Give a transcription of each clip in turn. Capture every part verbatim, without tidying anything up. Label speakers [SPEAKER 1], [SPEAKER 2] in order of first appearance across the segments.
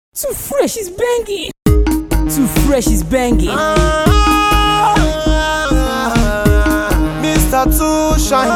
[SPEAKER 1] Too fresh is banging. Too fresh is banging.
[SPEAKER 2] Ah, Mister Too Shine.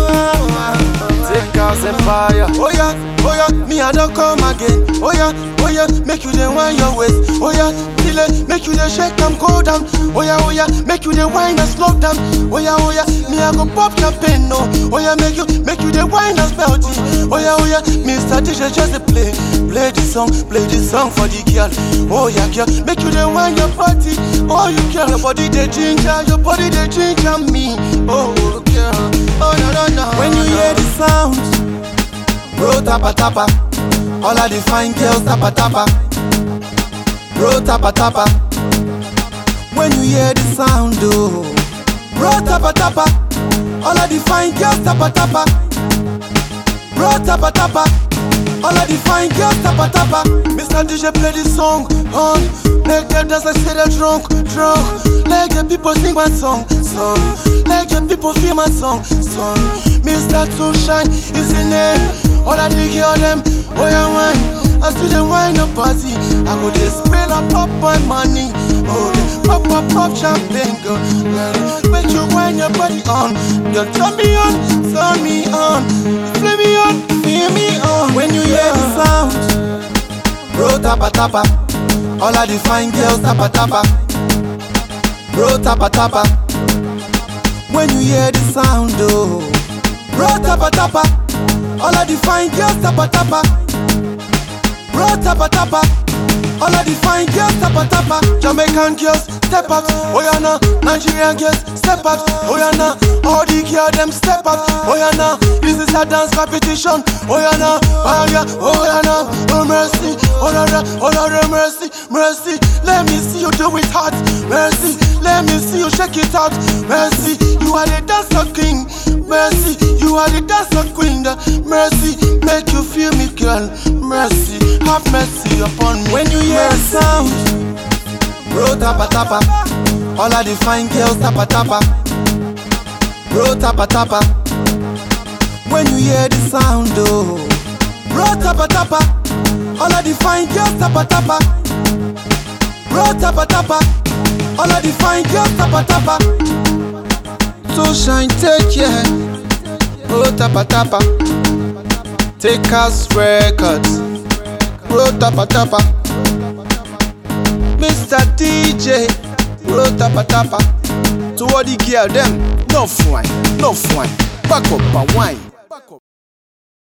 [SPEAKER 2] Take us empire. Oh yeah, oh yeah, me I don't come again. Oh yeah, oh yeah, make you the wine your waist. Oh yeah, till it make you the shake and go down. Oh yeah, oh yeah, make you the wine and slow down. Oh yeah, oh yeah, me I go pop champagne no. Oh yeah, make you make you the wine and spell tea. Oh yeah, oh yeah, Mister D J just play, play this song, play this song for the girl. Oh yeah, girl, make you the wine your party. Oh you girl, your body the ginger, your body the ginger me. Oh girl, oh no no no. When you hear the sound, bro tapa tapa, all of the fine girls tapa tapa, bro tapa tapa. When you hear the sound, oh, bro tapa tapa, all of the fine girls tapa tapa, bro tapa tapa, all of the fine girls tapa tapa. Mister D J play this song on, make them dance like say they're drunk, drunk. Let the people sing my song, song. Let the people feel my song, song. Mister Too Shine is the name. All I dig hear them, oh yeah wine. I see them wine up party. I go they spend up pop my money. Oh they pop pop pop champagne girl. Make you wine your body on. Girl turn me on, turn me on. Play me on, feel me on. When you hear the sound, bro tapa tapa, all of the fine girls tapa tapa, bro tapa tapa. When you hear the sound, oh, bro tapa tapa, all of the fine girls tapa tapa, bro tapa tapa, all of the fine girls tapa tapa. Jamaican girls step up, oh yeah nah. Nigerian girls step up, oh yeah nah. All the girls them step up, oh yeah nah. This is a dance competition, oh yeah nah. Oh yeah, oh yeah nah. Oh mercy, oh la la, oh la la, mercy, mercy. Let me see you do it hard, mercy. Let me see you shake it out, mercy. You are the dancer king, mercy. You are the dancer queen, mercy. Make you feel me, girl, mercy. Have mercy upon me. When you hear the sound, bro tapa tapa, all of the fine girls tapa tapa, bro tapa tapa. When you hear the sound, oh, bro tapa tapa, all of the fine girls tapa tapa, bro tapa tapa, all of the fine girls tapa tapa. Too Shine, take care, bro tapa tapa, take us records, bro tapa tapa. Mister D J, bro tapa tapa. To all the girl them, no fine, no fine. Back up and wine.